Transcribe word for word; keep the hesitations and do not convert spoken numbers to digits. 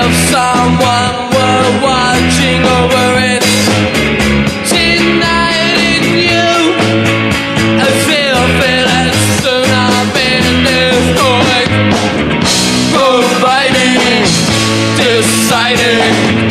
of someone we're watching over it. Tonight in you, I feel feeling soon I've been destroyed. Providing, deciding.